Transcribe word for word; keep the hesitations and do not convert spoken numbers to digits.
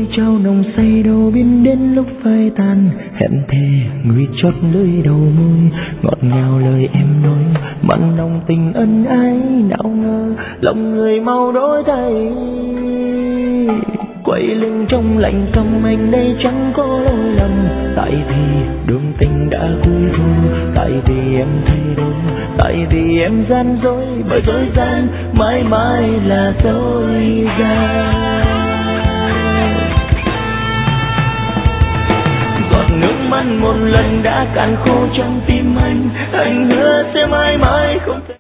trao nồng say đâu biết đến lúc phai tàn. Hẹn thề người chót lưỡi đầu môi, ngọt ngào lời em nói, mặn nồng tình ân ái. Nào ngờ lòng người mau đổi thay, quay lưng trong lạnh căm anh đây chẳng có lỗi lầm. Tại vì đường tình đã cuối thu, tại vì em thay đổi, tại vì em gian dối bởi dối gian mãi mãi là dối gian. Giọt nước mắt một lần đã cạn khô trong tim anh, anh hứa sẽ mãi mãi không thể